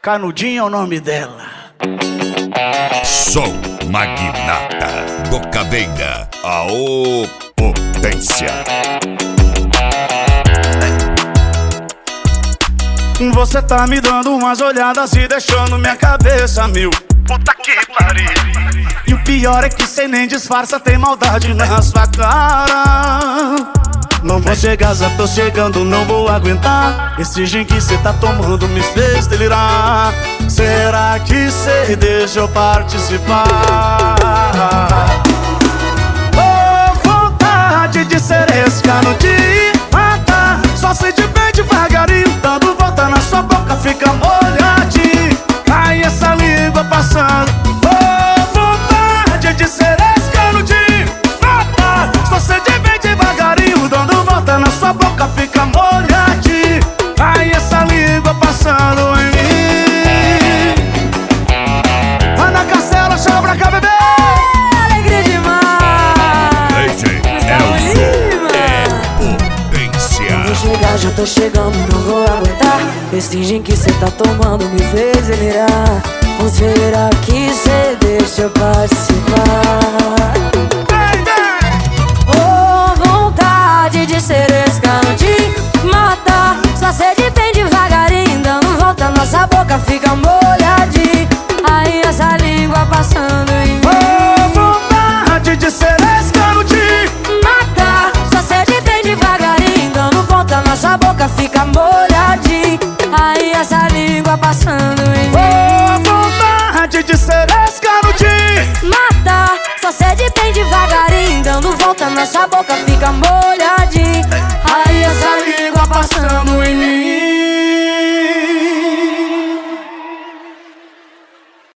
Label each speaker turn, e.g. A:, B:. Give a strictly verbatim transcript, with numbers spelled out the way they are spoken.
A: Canudinho é o nome dela.
B: Som Magnata do Caveira, a opotência.
A: Você tá me dando umas olhadas e deixando minha cabeça mil. Puta que pariu. E o pior é que cê nem disfarça, tem maldade na sua cara. Não vou chegar, já tô chegando, não vou aguentar. Esse gin que cê tá tomando me fez delirar. Será que cê deixa eu participar? Oh, vontade de ser esse canudinho, mata. Só se de bem devagarinho, dando volta na sua boca, fica molhadinho. Ai, essa língua passando. Oh, vontade de ser esse canudinho, mata. Só se de bem devagarinho, dando volta na sua boca, fica molhadinho. Ai, essa língua passando em mim. Ana Castela, chama pra cá, bebê.
C: Alegria demais.
B: Lady Elzo é potência.
C: Vou chegar, já tô chegando, não vou aguentar. Esse gin que cê tá tomando me fez delirar. Ou será que cê deixa eu participar? Oh, vontade de ser esse canudinho, mata. Só sede bem devagarinho, dando volta, nossa boca fica molhadinha. Aí essa língua passando em mim.
A: Oh, vontade de ser esse canudinho,
C: Mata, só sede bem devagarinho, dando volta, nossa boca fica molhadinha. Aí essa língua passando em mim.
A: oh, vontade de ser esse canudinho.
C: Mata, só sede bem devagarinho, dando volta, nossa boca fica molhadinha.